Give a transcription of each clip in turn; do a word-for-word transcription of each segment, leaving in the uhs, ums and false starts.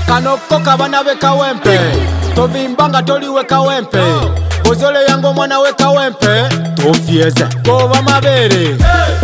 kanoko kabana be kawempe tovimbanga toliwe kawempe bozole yango mwana we kawempe tofieze kova mabere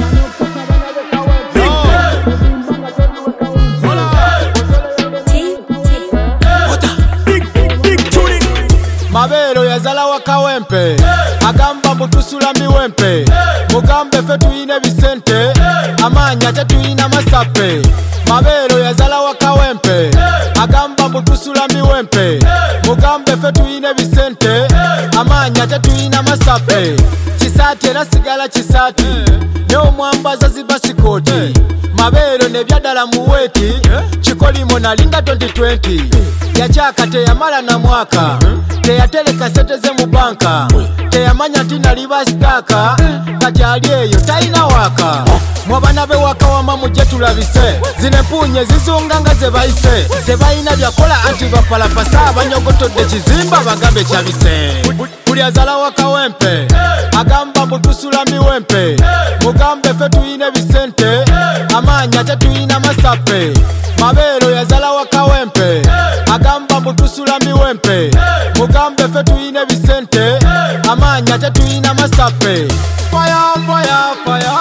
mabero yazala wa kawempe agamba mutusula miwempe mugambe fe tuyine bisente amanya tetuyina masape mabero yazala wa kawempe agamba mutusula miwempe mugambe fe tuyine bisente amanya tetuyina masape kisati era sigala kisati ne omwambaza zibasikoti mabero ne byadala muweti chikolimo nalinga twenty twenty yachaka teyamala na mwaka teyateleka sente ze mu banka teyamanya ntina liba staka kati ali eyo talina waka mwabana be waka wama mujje tulabise zine mpunye zizunga nga ze bayise tebayina byakola anti bapalapasa abanyogotodde kizimba bagambe kyabise buli azala waka wempe agamba mutusula miwempe mugambe fe tuyine bisente amanya tetuyina masape mabero yazala waka wempe agamba mutusula miwempe mugambe fe tuyine bisente amanya tetuyina masape fire fire fire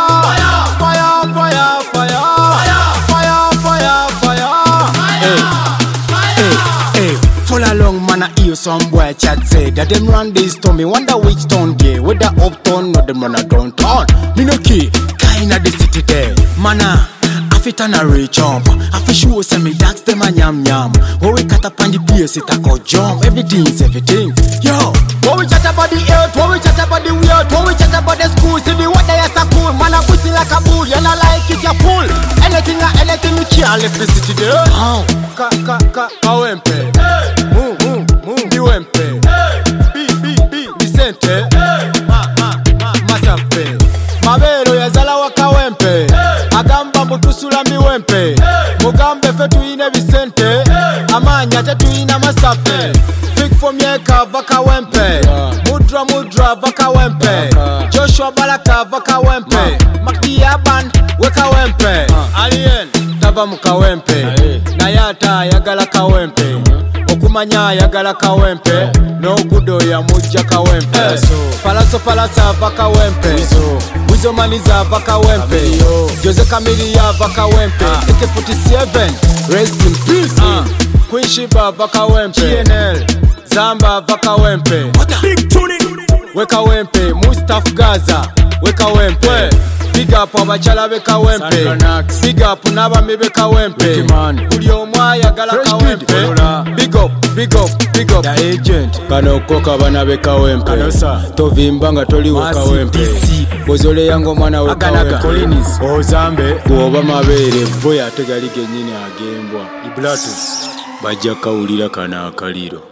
fire fire fire fire fire fire hey hey hey full along man I hear some boy chat say that them run this to me wonder which town they whether uptown or them run a downtown me no key kinda the city there mana Afitana reach up, I for sure send me dax them a yam yam. When we cut up on the place, it a go jump. Everything's everything. Yo, when we chat about the earth, when we chat about the weird, when we chat about the school, see the weather is so cool. Man, I pussy like a bull, you know like it, you pull. Anything, anything you can't left the city there. Oh, ka ka ka kawempe, move move move, miwempe, bi bi bi, Vicente, ma ma ma, masape. Mabero yazala wa kawempe. Agamba mutusula miwempe mugambe fe tuyine bisente amanya tetuyina masape fig for myeka vaka wempe mudra mudra vaka wempe Joshua Balaka vaka wempe Makiaban weka wempe Alien tava mukawempe nayata yagala kawempe okumanya yagala kawempe no gudo ya mujja kawempe palaso palasa vaka wempe Wizo maniza vaka wempe Jose Kamilia vaka wempe A K forty-seven rest in peace uh. Queen Shiba vaka wempe G N L Zamba vaka wempe Big tuning weka wempe Mustaf Gaza weka wempe Big up abachala beka wempe Big up nabami beka wempe Uli omwa yagala ka wempe Big up, big up, big up The agent Kano koka bana beka wempe Tovimbanga toli weka wempe Bozole yango mwana weka wempe Ozambe Kuoba mabere Boya tegalige nyini agembwa Iblatu Bajaka ulira kana akaliro